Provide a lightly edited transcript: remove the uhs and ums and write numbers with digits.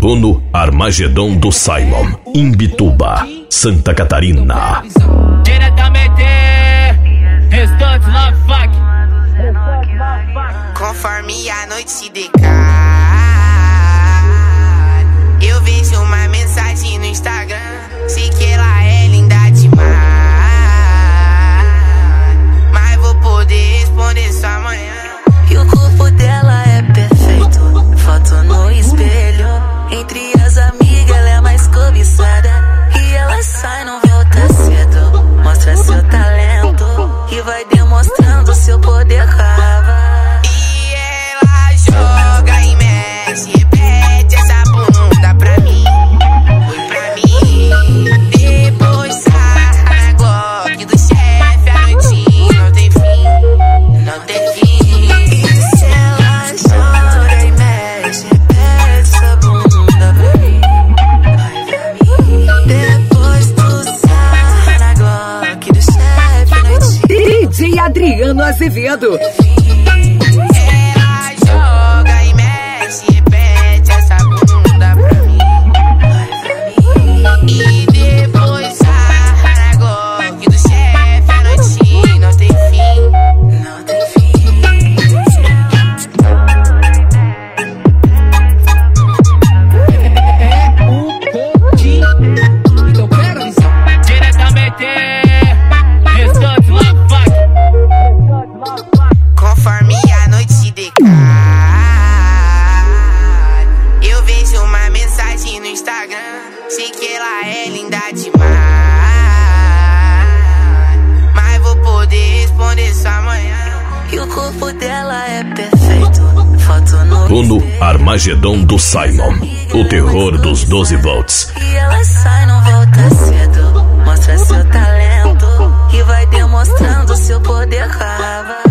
Uno Armagedon do Simon, Imbituba, Santa Catarina. Diretamente, restantes na fac. Conforme a noite se decai, eu vejo uma mensagem no Instagram. Sei que ela é linda demais, mas vou poder responder só amanhã. E o corpo dela é perfeito, foto no espelho. Entre as amigas ela é mais cobiçada. E ela sai, não volta cedo. Mostra seu talento e vai demonstrando seu poder rava. E ela joga e mexe, repete essa bunda pra mim. Foi pra mim. Depois sai na Glock do chefe, a noitinha não tem fim. Não tem fim. DJ Adriano Azevedo. Ela joga e mexe, repete essa bunda pra mim. E depois sai na Glock do chefe, a noitinha não tem fim. Não tem fim. É o Coquinho. Então pega a visão. Diretamente, restantes na fac. Conforme a noite se decai, eu vejo uma mensagem no Instagram. Sei que ela é linda demais, mas vou poder responder só amanhã. E o corpo dela é perfeito, foto no Uno espelho. Armagedon do Simon, o terror dos 12 volts. E ela sai, não volta cedo. Mostra seu talento e vai demonstrando seu poder rava.